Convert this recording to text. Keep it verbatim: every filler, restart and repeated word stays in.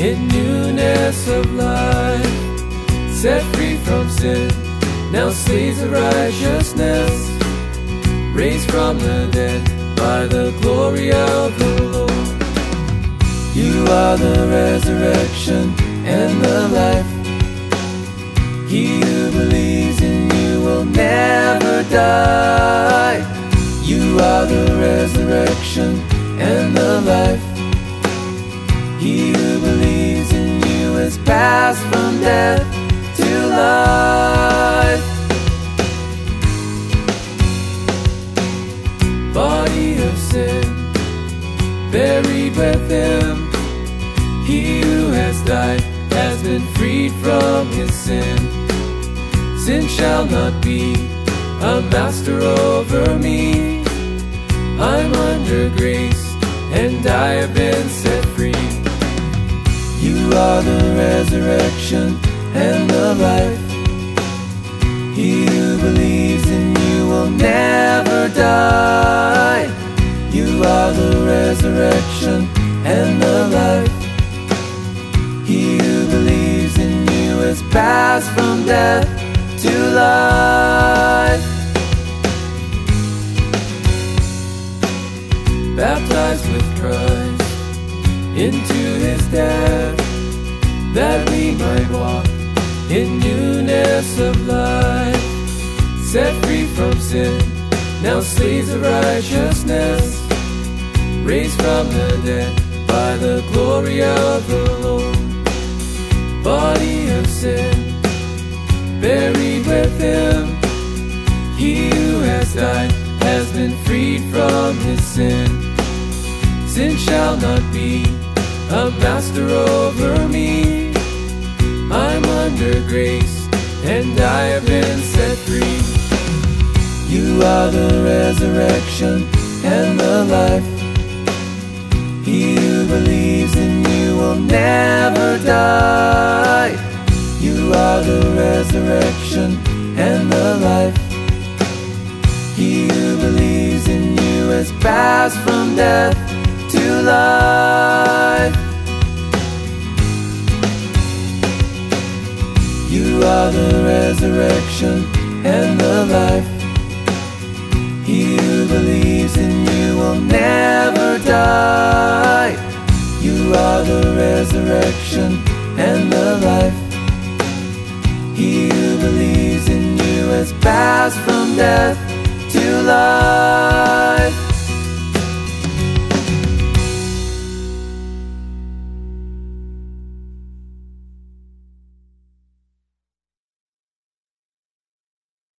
in newness of life. Set free from sin, now slaves of righteousness, raised from the dead by the glory of the Lord. You are the resurrection and the life. He who believes in you will never die. You are the resurrection and the life. He who believes in you is passed from death to life. Body of sin, buried with him. He who has died has been freed from his sin. Sin shall not be a master over me. I'm under grace and I have been set free. You are the resurrection and the life. He who believes in you will never die. You are the resurrection and the life. He who believes in you is passed from death to life. Baptized with Christ into his death, that we might walk in newness of life. Set free from sin, now slaves of righteousness, raised from the dead by the glory of the Lord. Body of sin, buried with him. He who has died has been freed from his sin. Sin shall not be a master over me. I'm under grace and I have been set free. You are the resurrection and the life. He who believes in you will never die. You are the resurrection and the life. He who believes in you is passed from death to life. You are the resurrection and the life. He who believes in you will never die. You are the resurrection and the life.